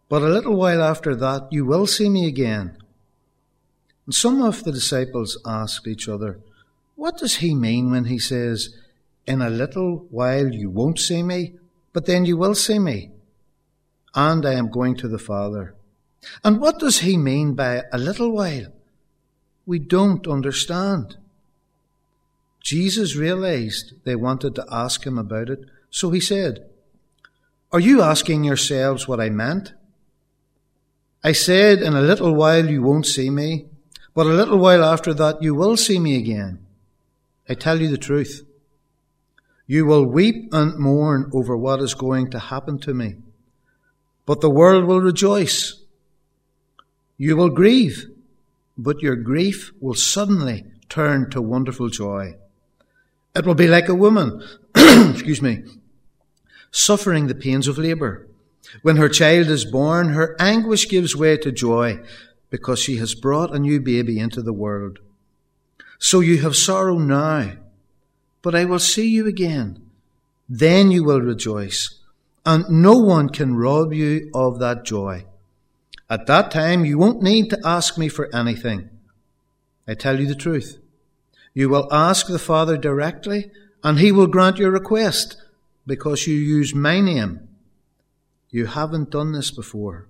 but a little while after that you will see me again." And some of the disciples asked each other, "What does he mean when he says, 'In a little while you won't see me, but then you will see me, and I am going to the Father'? And what does he mean by a little while? We don't understand." Jesus realized they wanted to ask him about it, so he said, "Are you asking yourselves what I meant? I said, 'In a little while you won't see me, but a little while after that you will see me again.' I tell you the truth. You will weep and mourn over what is going to happen to me, but the world will rejoice. You will grieve, but your grief will suddenly turn to wonderful joy. It will be like a woman, suffering the pains of labor. When her child is born, her anguish gives way to joy because she has brought a new baby into the world. So you have sorrow now, but I will see you again. Then you will rejoice, and no one can rob you of that joy. At that time, you won't need to ask me for anything. I tell you the truth. You will ask the Father directly, and he will grant your request because you use my name. You haven't done this before.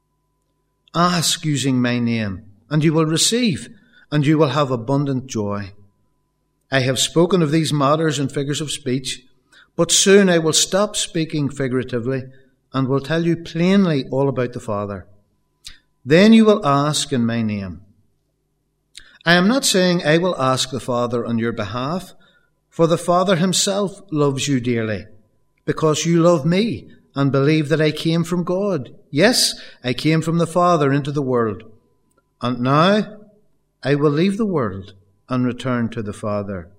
Ask using my name, and you will receive, and you will have abundant joy. I have spoken of these matters in figures of speech, but soon I will stop speaking figuratively and will tell you plainly all about the Father. Then you will ask in my name. I am not saying I will ask the Father on your behalf, for the Father himself loves you dearly, because you love me and believe that I came from God. Yes, I came from the Father into the world. And now I will leave the world and return to the Father."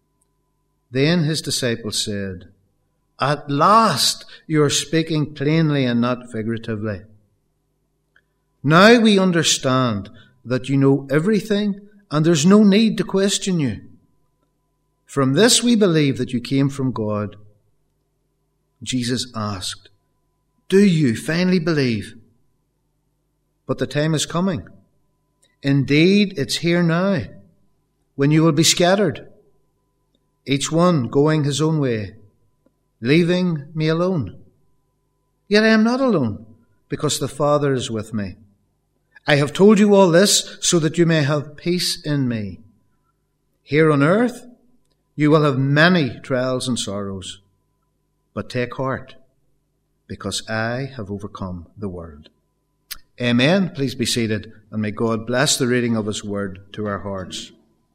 Then his disciples said, "At last you are speaking plainly and not figuratively. Now we understand that you know everything and there's no need to question you. From this we believe that you came from God." Jesus asked, "Do you finally believe? But the time is coming. Indeed, it's here now, when you will be scattered, each one going his own way, leaving me alone. Yet I am not alone, because the Father is with me. I have told you all this so that you may have peace in me. Here on earth, you will have many trials and sorrows, but take heart, because I have overcome the world." Amen. Please be seated, and may God bless the reading of his word to our hearts.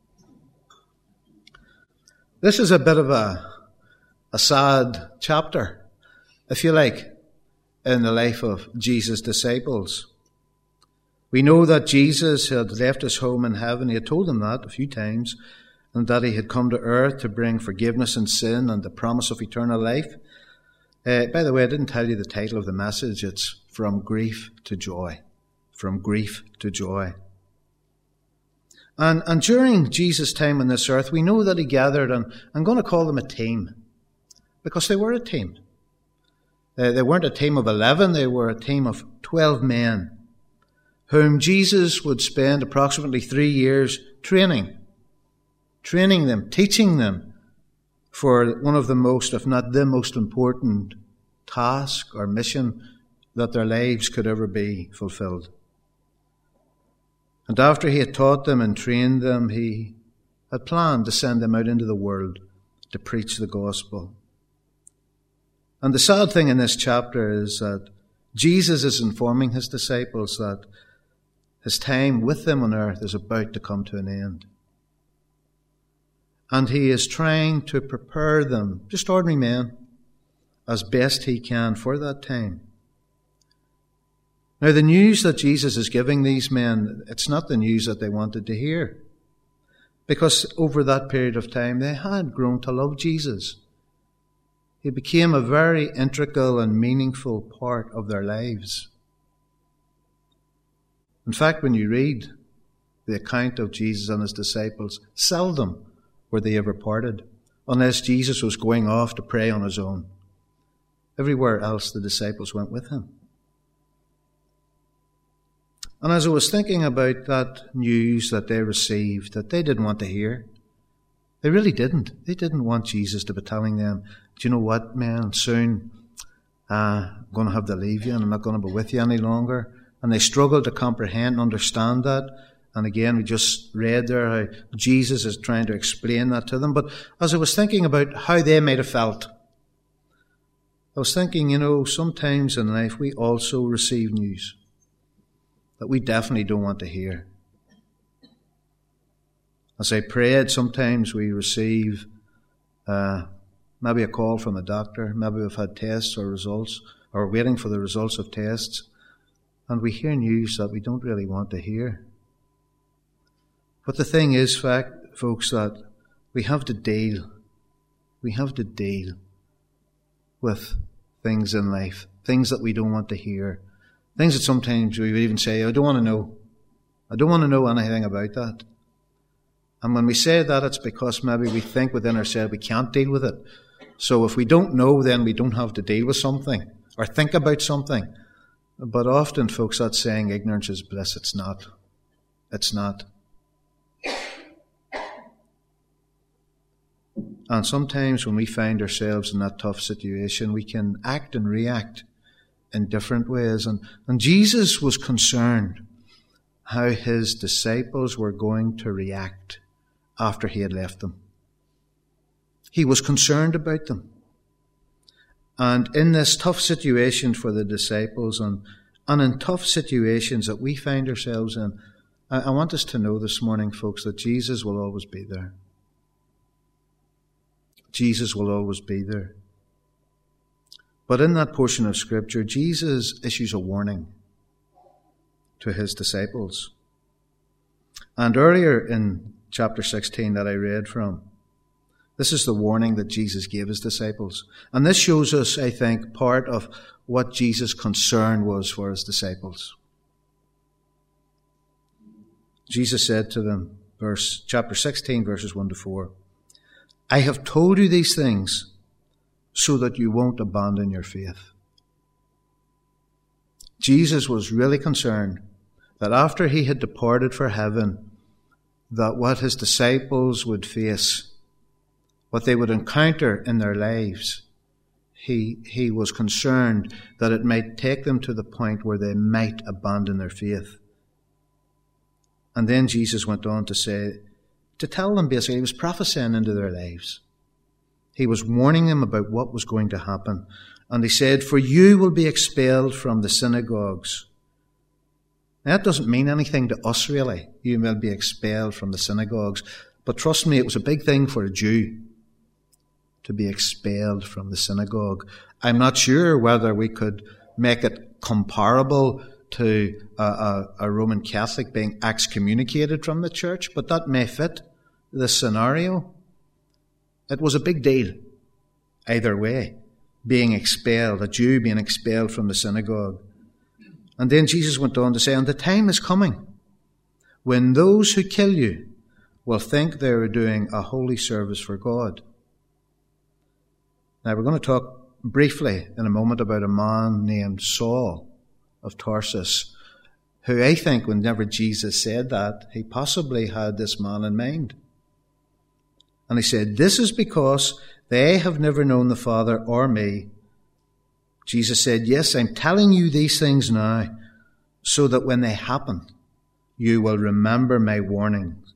This is a bit of a sad chapter, if you like, in the life of Jesus' disciples. We know that Jesus had left his home in heaven. He had told them that a few times, and that he had come to earth to bring forgiveness and sin and the promise of eternal life. By the way, I didn't tell you the title of the message. It's From Grief to Joy. From Grief to Joy. And during Jesus' time on this earth, we know that he gathered, and I'm going to call them a team, because they were a team. They weren't a team of 11, they were a team of 12 men, whom Jesus would spend approximately 3 years training them, teaching them for one of the most, if not the most important task or mission that their lives could ever be fulfilled. And after he had taught them and trained them, he had planned to send them out into the world to preach the gospel. And the sad thing in this chapter is that Jesus is informing his disciples that his time with them on earth is about to come to an end. And he is trying to prepare them, just ordinary men, as best he can for that time. Now, the news that Jesus is giving these men, it's not the news that they wanted to hear. Because over that period of time, they had grown to love Jesus. He became a very integral and meaningful part of their lives. In fact, when you read the account of Jesus and his disciples, seldom were they ever parted, unless Jesus was going off to pray on his own. Everywhere else, the disciples went with him. And as I was thinking about that news that they received, that they didn't want to hear, they really didn't. They didn't want Jesus to be telling them, do you know what, man, soon I'm going to have to leave you and I'm not going to be with you any longer. And they struggled to comprehend and understand that. And again, we just read there how Jesus is trying to explain that to them. But as I was thinking about how they might have felt, I was thinking, sometimes in life we also receive news that we definitely don't want to hear. As I prayed, sometimes we receive maybe a call from a doctor, maybe we've had tests or results, or waiting for the results of tests, and we hear news that we don't really want to hear. But the thing is, folks, that we have to deal with things in life, things that we don't want to hear, things that sometimes we would even say, I don't want to know. I don't want to know anything about that. And when we say that, it's because maybe we think within ourselves we can't deal with it. So if we don't know, then we don't have to deal with something or think about something. But often, folks, that's saying ignorance is bliss. It's not. It's not. And sometimes when we find ourselves in that tough situation, we can act and react in different ways. And Jesus was concerned how his disciples were going to react after he had left them. He was concerned about them. And in this tough situation for the disciples and in tough situations that we find ourselves in, I want us to know this morning, folks, that Jesus will always be there. Jesus will always be there. But in that portion of Scripture, Jesus issues a warning to his disciples. And earlier in chapter 16 that I read from, this is the warning that Jesus gave his disciples. And this shows us, I think, part of what Jesus' concern was for his disciples. Jesus said to them, chapter 16, verses 1 to 4, I have told you these things so that you won't abandon your faith. Jesus was really concerned that after he had departed for heaven, that what his disciples would face, what they would encounter in their lives, he was concerned that it might take them to the point where they might abandon their faith. And then Jesus went on to tell them basically, he was prophesying into their lives. He was warning them about what was going to happen. And he said, for you will be expelled from the synagogues. Now, that doesn't mean anything to us, really. You will be expelled from the synagogues. But trust me, it was a big thing for a Jew to be expelled from the synagogue. I'm not sure whether we could make it comparable to a Roman Catholic being excommunicated from the church, but that may fit the scenario. It was a big deal, either way, being expelled, a Jew being expelled from the synagogue. And then Jesus went on to say, and the time is coming when those who kill you will think they are doing a holy service for God. Now, we're going to talk briefly in a moment about a man named Saul of Tarsus, who I think whenever Jesus said that, he possibly had this man in mind. And he said, this is because they have never known the Father or me. Jesus said, yes, I'm telling you these things now, so that when they happen, you will remember my warnings.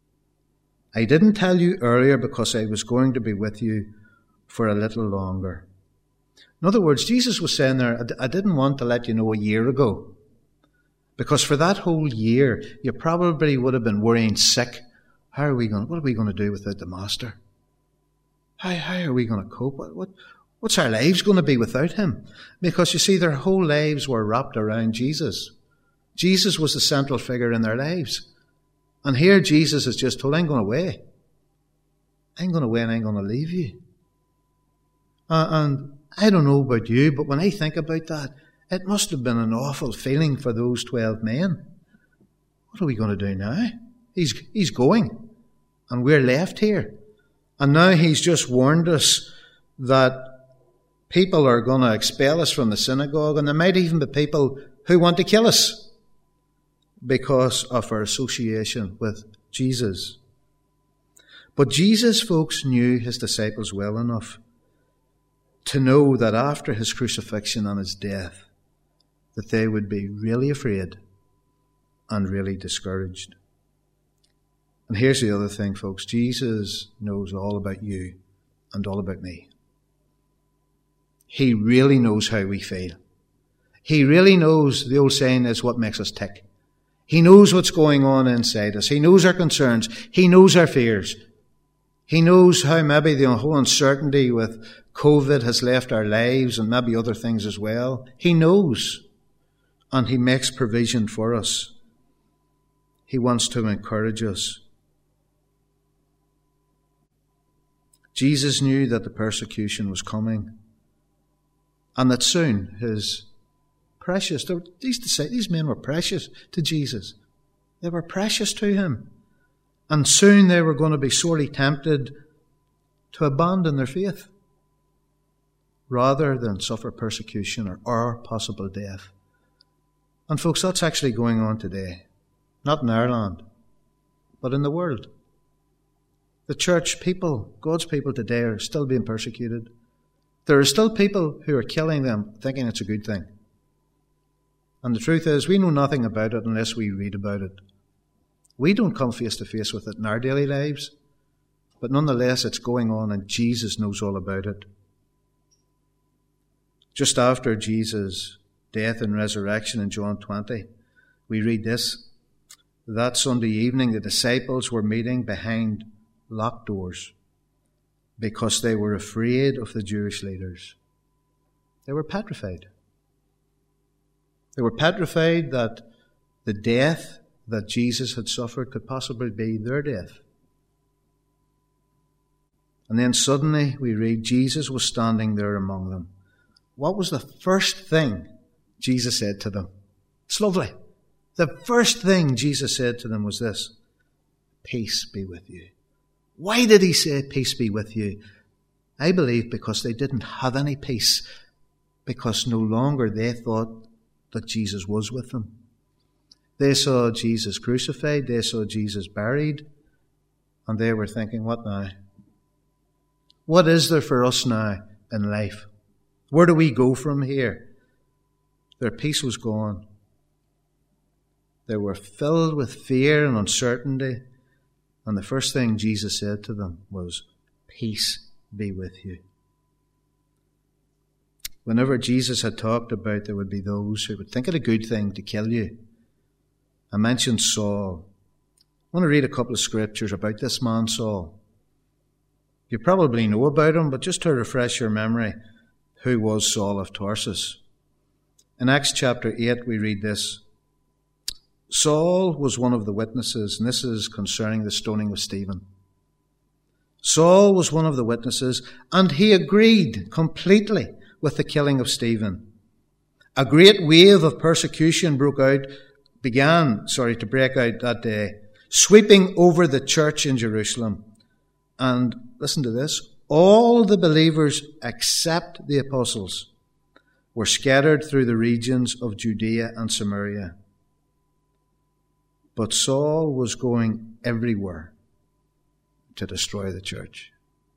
I didn't tell you earlier because I was going to be with you for a little longer. In other words, Jesus was saying there, I didn't want to let you know a year ago, because for that whole year, you probably would have been worrying sick. What are we going to do without the Master? How are we going to cope? What's our lives going to be without him? Because you see, their whole lives were wrapped around Jesus. Jesus was the central figure in their lives. And here Jesus is just told, I'm going away. I'm going away and I'm going to leave you. And I don't know about you, but when I think about that, it must have been an awful feeling for those 12 men. What are we going to do now? He's going, and we're left here. And now he's just warned us that people are going to expel us from the synagogue, and there might even be people who want to kill us. because of our association with Jesus. But Jesus, folks, knew his disciples well enough to know that after his crucifixion and his death, that they would be really afraid and really discouraged. And here's the other thing, folks. Jesus knows all about you and all about me. He really knows how we feel. He really knows, the old saying is, what makes us tick. He knows what's going on inside us. He knows our concerns. He knows our fears. He knows how maybe the whole uncertainty with COVID has left our lives and maybe other things as well. He knows. And he makes provision for us. He wants to encourage us. Jesus knew that the persecution was coming and that soon his precious, these men were precious to Jesus. They were precious to him. And soon they were going to be sorely tempted to abandon their faith rather than suffer persecution or possible death. And folks, that's actually going on today. Not in Ireland, but in the world. The church people, God's people today, are still being persecuted. There are still people who are killing them, thinking it's a good thing. And the truth is, we know nothing about it unless we read about it. We don't come face to face with it in our daily lives, but nonetheless it's going on and Jesus knows all about it. Just after Jesus' death and resurrection in John 20, we read this. That Sunday evening the disciples were meeting behind locked doors because they were afraid of the Jewish leaders. They were petrified. They were petrified that the death that Jesus had suffered could possibly be their death. And then suddenly we read Jesus was standing there among them. What was the first thing Jesus said to them? It's lovely. The first thing Jesus said to them was this: peace be with you. Why did he say peace be with you? I believe because they didn't have any peace, because no longer they thought that Jesus was with them. They saw Jesus crucified, they saw Jesus buried, and they were thinking, what now? What is there for us now in life? Where do we go from here? Their peace was gone. They were filled with fear and uncertainty. And the first thing Jesus said to them was, peace be with you. Whenever Jesus had talked about there would be those who would think it a good thing to kill you, I mentioned Saul. I want to read a couple of scriptures about this man, Saul. You probably know about him, but just to refresh your memory, who was Saul of Tarsus? In Acts chapter 8 we read this. Saul was one of the witnesses, and this is concerning the stoning of Stephen. Saul was one of the witnesses, and he agreed completely with the killing of Stephen. A great wave of persecution began to break out that day, sweeping over the church in Jerusalem. And listen to this, all the believers except the apostles were scattered through the regions of Judea and Samaria. But Saul was going everywhere to destroy the church.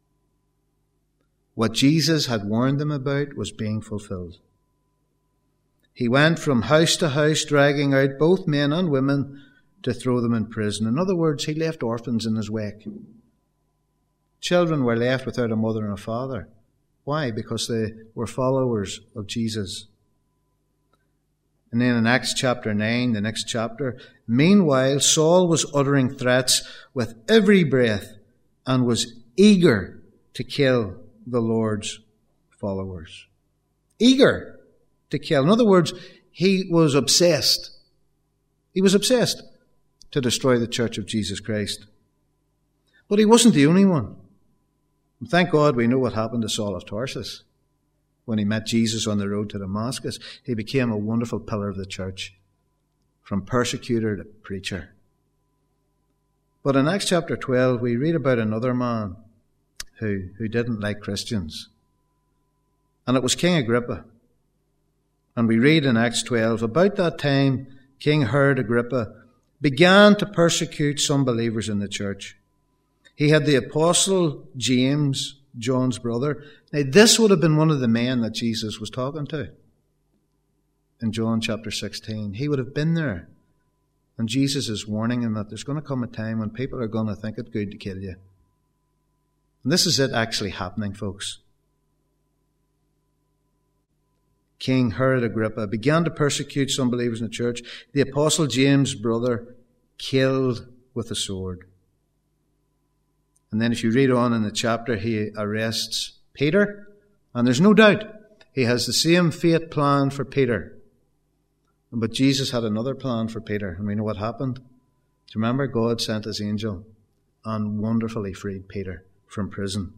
What Jesus had warned them about was being fulfilled. He went from house to house, dragging out both men and women to throw them in prison. In other words, he left orphans in his wake. Children were left without a mother and a father. Why? Because they were followers of Jesus. And then in Acts chapter 9, the next chapter, meanwhile, Saul was uttering threats with every breath and was eager to kill the Lord's followers. Eager to kill. In other words, he was obsessed. He was obsessed to destroy the church of Jesus Christ. But he wasn't the only one. And thank God we know what happened to Saul of Tarsus. When he met Jesus on the road to Damascus, he became a wonderful pillar of the church, from persecutor to preacher. But in Acts chapter 12, we read about another man who didn't like Christians. And it was King Agrippa. And we read in Acts 12, about that time, King Herod Agrippa, began to persecute some believers in the church. He had the apostle James, John's brother. Now, this would have been one of the men that Jesus was talking to in John chapter 16. He would have been there. And Jesus is warning him that there's going to come a time when people are going to think it good to kill you. And this is it actually happening, folks. King Herod Agrippa began to persecute some believers in the church. The apostle James' brother killed with a sword. And then if you read on in the chapter, he arrests Peter. And there's no doubt he has the same fate planned for Peter. But Jesus had another plan for Peter. And we know what happened. Do you remember? God sent his angel and wonderfully freed Peter from prison.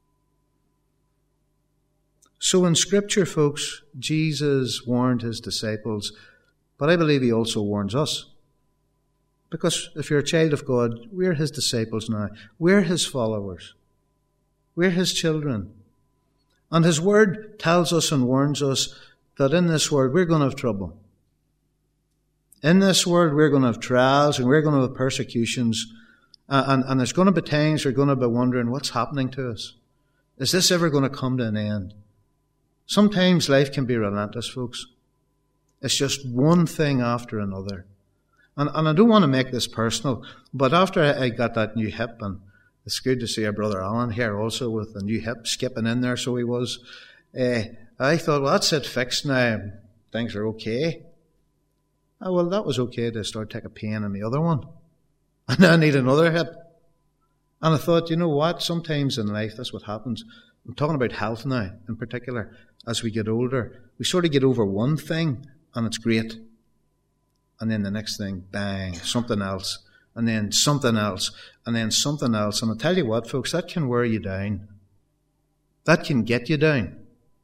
So in Scripture, folks, Jesus warned his disciples, but I believe he also warns us. Because if you're a child of God, we're his disciples now. We're his followers. We're his children. And his word tells us and warns us that in this world we're going to have trouble. In this world we're going to have trials and we're going to have persecutions. And there's going to be times we're going to be wondering what's happening to us. Is this ever going to come to an end? Sometimes life can be relentless, folks. It's just one thing after another. And I don't want to make this personal, but after I got that new hip, and it's good to see our brother Alan here also with a new hip skipping in there, so he was, I thought, well, that's it fixed now. Things are okay. Oh, well, that was okay to start taking pain in the other one. And I need another hip. And I thought, you know what? Sometimes in life, that's what happens. I'm talking about health now, in particular. As we get older, we sort of get over one thing, and it's great. And then the next thing, bang, something else. And then something else. And then something else. And I'll tell you what, folks, that can wear you down. That can get you down.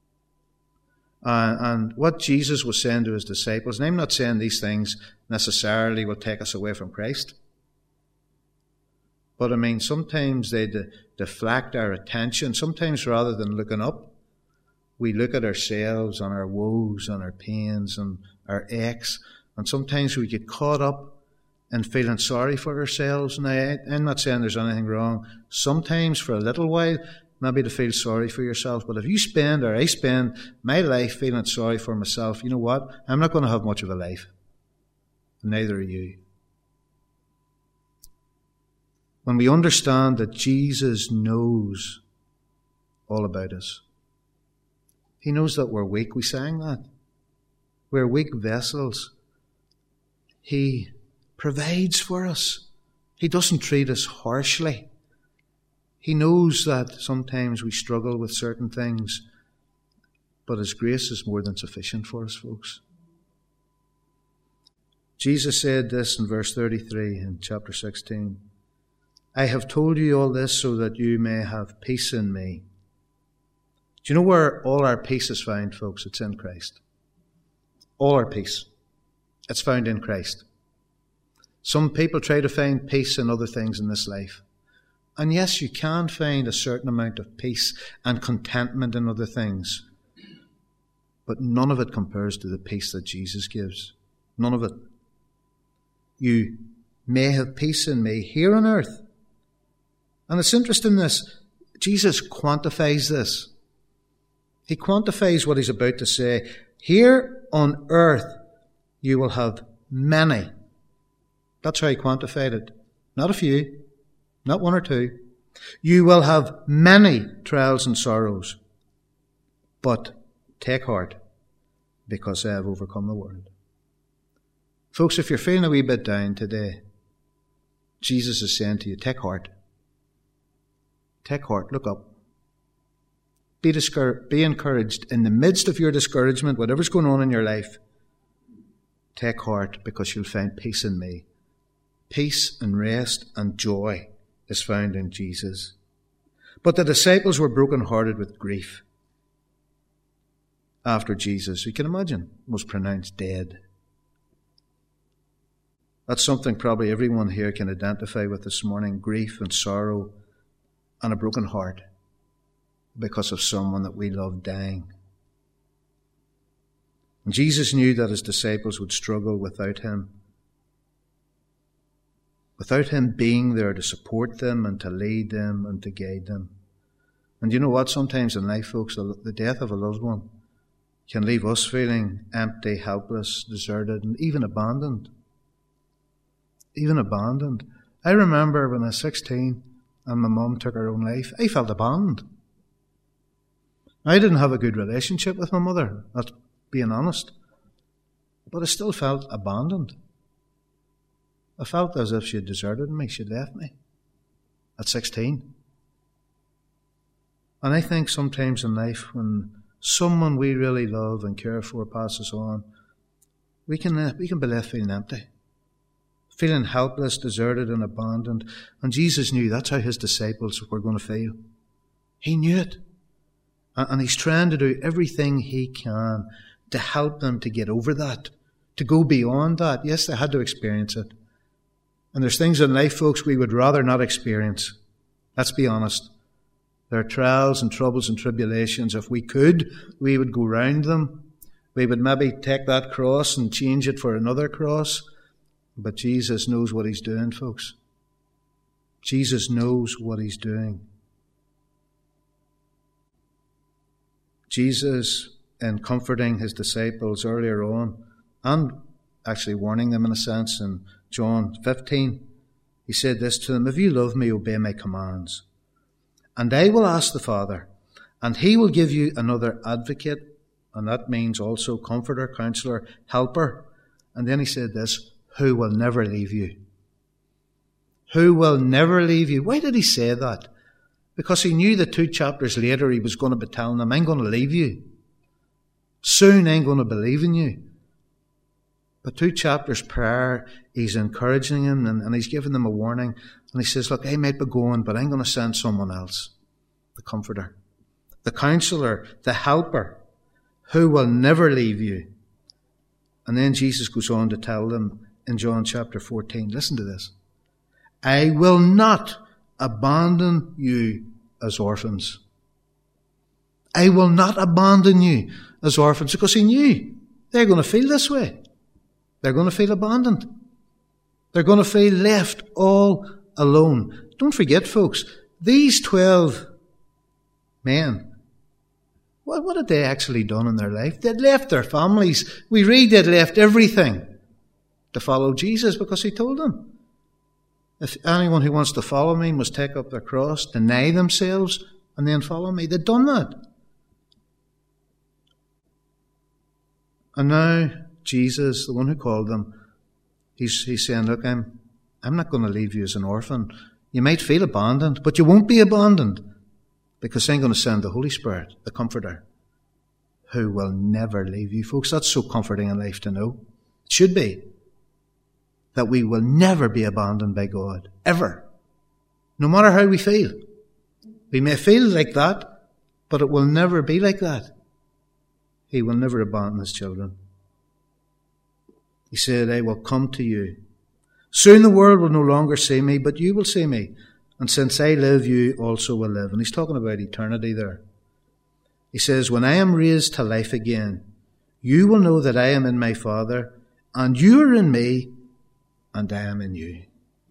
And what Jesus was saying to his disciples, and I'm not saying these things necessarily will take us away from Christ. But I mean, sometimes they deflect our attention. Sometimes rather than looking up, we look at ourselves and our woes and our pains and our aches. And sometimes we get caught up in feeling sorry for ourselves. Now, I'm not saying there's anything wrong. Sometimes for a little while, maybe to feel sorry for yourself. But if you spend, or I spend, my life feeling sorry for myself, you know what? I'm not going to have much of a life. Neither are you. When we understand that Jesus knows all about us. He knows that we're weak. We sang that. We're weak vessels. He provides for us. He doesn't treat us harshly. He knows that sometimes we struggle with certain things, but his grace is more than sufficient for us, folks. Jesus said this in verse 33 in chapter 16. I have told you all this so that you may have peace in me. Do you know where all our peace is found, folks? It's in Christ. All our peace. It's found in Christ. Some people try to find peace in other things in this life. And yes, you can find a certain amount of peace and contentment in other things. But none of it compares to the peace that Jesus gives. None of it. You may have peace in me here on earth. And it's interesting this. Jesus quantifies this. He quantifies what he's about to say. Here on earth, you will have many. That's how he quantified it. Not a few. Not one or two. You will have many trials and sorrows. But take heart, because I have overcome the world. Folks, if you're feeling a wee bit down today, Jesus is saying to you, take heart. Take heart. Look up. Be encouraged in the midst of your discouragement, whatever's going on in your life. Take heart, because you'll find peace in me. Peace and rest and joy is found in Jesus. But the disciples were broken-hearted with grief after Jesus, you can imagine, was pronounced dead. That's something probably everyone here can identify with this morning, grief and sorrow and a broken heart because of someone that we love dying. And Jesus knew that his disciples would struggle without him being there to support them and to lead them and to guide them. And you know what? Sometimes in life, folks, the death of a loved one can leave us feeling empty, helpless, deserted, and even abandoned. Even abandoned. I remember when I was 16 and my mum took her own life, I felt abandoned. I didn't have a good relationship with my mother, that's being honest. But I still felt abandoned. I felt as if she had deserted me, she had left me at 16. And I think sometimes in life when someone we really love and care for passes on, we can be left feeling empty, feeling helpless, deserted and abandoned. And Jesus knew that's how his disciples were going to feel. He knew it. And he's trying to do everything he can to help them to get over that, to go beyond that. Yes, they had to experience it. And there's things in life, folks, we would rather not experience. Let's be honest. There are trials and troubles and tribulations. If we could, we would go round them. We would maybe take that cross and change it for another cross. But Jesus knows what he's doing, folks. Jesus knows what he's doing. Jesus, in comforting his disciples earlier on, and actually warning them in a sense in John 15, he said this to them, "If you love me, obey my commands. And I will ask the Father, and he will give you another advocate," and that means also comforter, counselor, helper. And then he said this, "who will never leave you." Who will never leave you. Why did he say that? Because he knew that 2 chapters later he was going to be telling them, "I'm going to leave you. Soon I'm going to believe in you." But 2 chapters prior, he's encouraging them and he's giving them a warning. And he says, "Look, I might be going, but I'm going to send someone else. The comforter, the counselor, the helper, who will never leave you." And then Jesus goes on to tell them in John chapter 14, listen to this, "I will not abandon you as orphans." I will not abandon you as orphans, because he knew they're going to feel this way. They're going to feel abandoned. They're going to feel left all alone. Don't forget, folks, these 12 men, what had they actually done in their life? They'd left their families. We read they'd left everything to follow Jesus because he told them, "If anyone who wants to follow me must take up their cross, deny themselves, and then follow me." They'd done that. And now Jesus, the one who called them, he's saying, "Look, I'm not going to leave you as an orphan. You might feel abandoned, but you won't be abandoned, because I'm going to send the Holy Spirit, the Comforter, who will never leave you." Folks, that's so comforting in life to know. It should be. That we will never be abandoned by God. Ever. No matter how we feel. We may feel like that, but it will never be like that. He will never abandon his children. He said, "I will come to you. Soon the world will no longer see me, but you will see me. And since I live, you also will live." And he's talking about eternity there. He says, "When I am raised to life again, you will know that I am in my Father, and you are in me, and I am in you."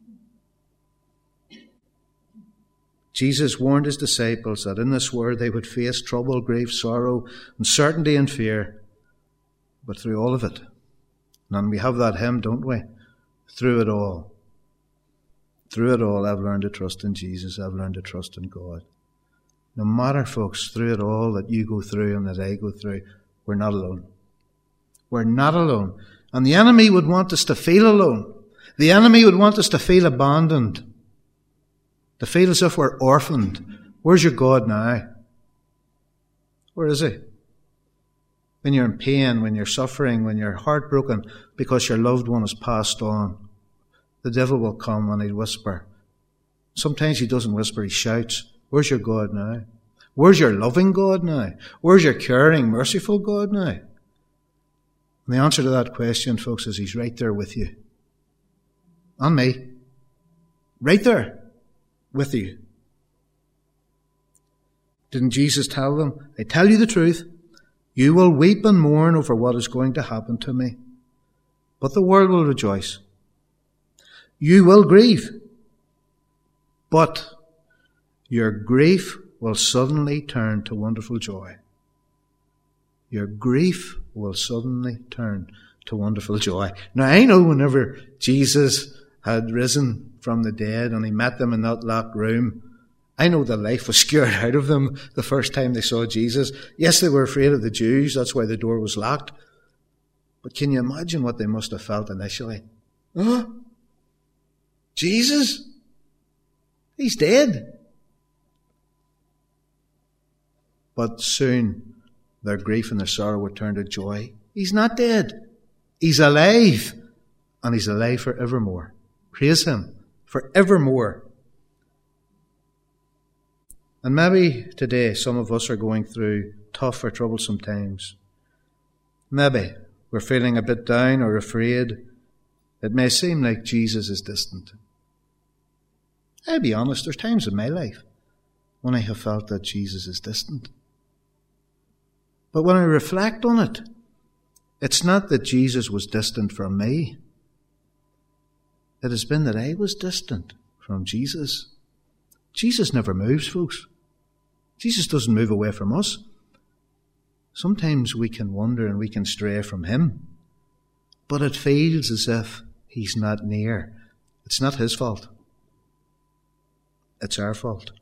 Jesus warned his disciples that in this world they would face trouble, grief, sorrow, uncertainty and fear. But through all of it, and we have that hymn, don't we? Through it all, I've learned to trust in Jesus. I've learned to trust in God. No matter, folks, through it all that you go through and that I go through, we're not alone. We're not alone. And the enemy would want us to feel alone. The enemy would want us to feel abandoned, to feel as if we're orphaned. Where's your God now? Where is he? When you're in pain, when you're suffering, when you're heartbroken because your loved one has passed on, the devil will come and he'll whisper. Sometimes he doesn't whisper, he shouts, "Where's your God now? Where's your loving God now? Where's your caring, merciful God now?" And the answer to that question, folks, is he's right there with you. And me. Right there with you. Didn't Jesus tell them, "I tell you the truth, You will weep and mourn over what is going to happen to me, but the world will rejoice. You will grieve, but your grief will suddenly turn to wonderful joy. Your grief will suddenly turn to wonderful joy. Now, I know whenever Jesus had risen from the dead and he met them in that locked room, I know the life was scared out of them the first time they saw Jesus. Yes, they were afraid of the Jews. That's why the door was locked. But can you imagine what they must have felt initially? Huh? Jesus? He's dead. But soon their grief and their sorrow would turn to joy. He's not dead. He's alive. And he's alive forevermore. Praise him. Forevermore. And maybe today some of us are going through tough or troublesome times. Maybe we're feeling a bit down or afraid. It may seem like Jesus is distant. I'll be honest, there's times in my life when I have felt that Jesus is distant. But when I reflect on it, it's not that Jesus was distant from me. It has been that I was distant from Jesus. Jesus never moves, folks. Jesus doesn't move away from us. Sometimes we can wander and we can stray from him, but it feels as if he's not near. It's not his fault. It's our fault.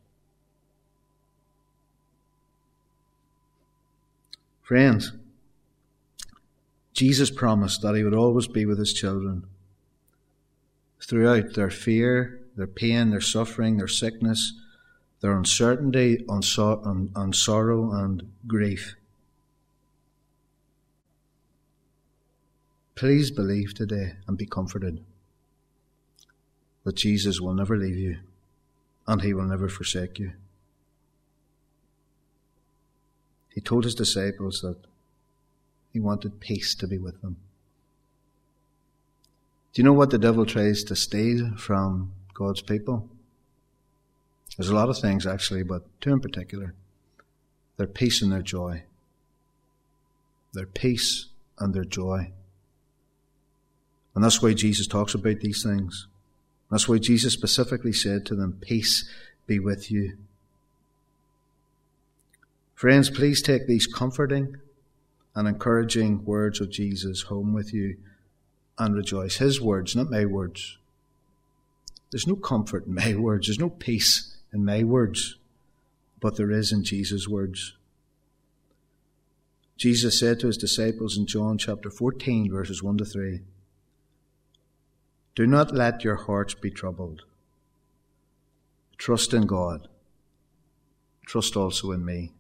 Friends, Jesus promised that he would always be with his children throughout their fear, their pain, their suffering, their sickness, their uncertainty, and sorrow and grief. Please believe today and be comforted that Jesus will never leave you and he will never forsake you. He told his disciples that he wanted peace to be with them. Do you know what the devil tries to steal from God's people? There's a lot of things actually, but two in particular. Their peace and their joy. Their peace and their joy. And that's why Jesus talks about these things. That's why Jesus specifically said to them, peace be with you. Friends, please take these comforting and encouraging words of Jesus home with you and rejoice. His words, not my words. There's no comfort in my words. There's no peace in my words. But there is in Jesus' words. Jesus said to his disciples in John chapter 14, verses 1 to 3, do not let your hearts be troubled. Trust in God. Trust also in me.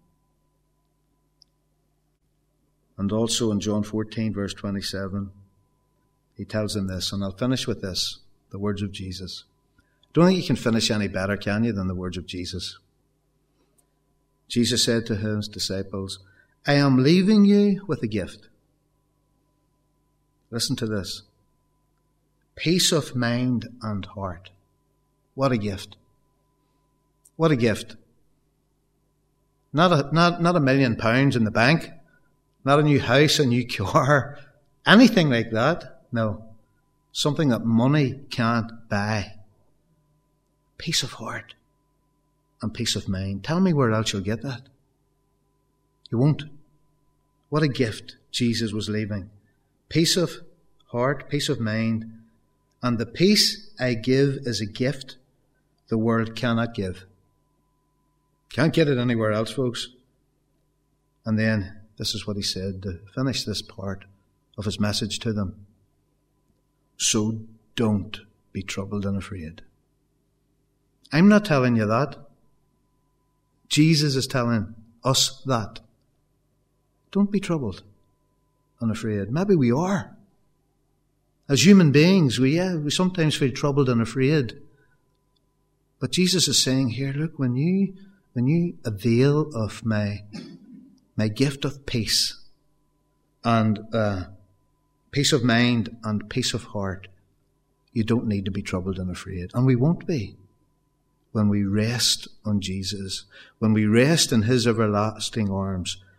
And also in John 14, verse 27, he tells them this, and I'll finish with this, the words of Jesus. Don't think you can finish any better, can you, than the words of Jesus? Jesus said to his disciples, I am leaving you with a gift. Listen to this. Peace of mind and heart. What a gift. What a gift. Not a £1 million in the bank. Not a new house, a new car, anything like that. No. Something that money can't buy. Peace of heart and peace of mind. Tell me where else you'll get that. You won't. What a gift Jesus was leaving. Peace of heart, peace of mind. And the peace I give is a gift the world cannot give. Can't get it anywhere else, folks. And then this is what he said to finish this part of his message to them. So don't be troubled and afraid. I'm not telling you that. Jesus is telling us that. Don't be troubled and afraid. Maybe we are. As human beings, we sometimes feel troubled and afraid. But Jesus is saying here, look, when you avail of my gift of peace and peace of mind and peace of heart, you don't need to be troubled and afraid. And we won't be when we rest on Jesus. When we rest in his everlasting arms,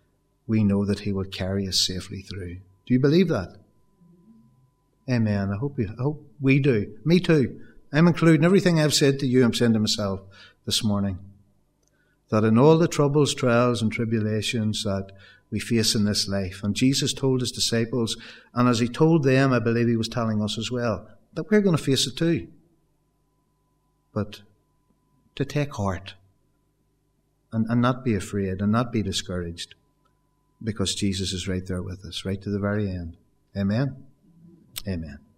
we know that he will carry us safely through. Do you believe that? Amen. I hope we do. Me too. I'm including everything I've said to you, I'm saying to myself this morning. That in all the troubles, trials and tribulations that we face in this life, and Jesus told his disciples, and as he told them, I believe he was telling us as well, that we're going to face it too. But to take heart and not be afraid and not be discouraged, because Jesus is right there with us, right to the very end. Amen? Amen.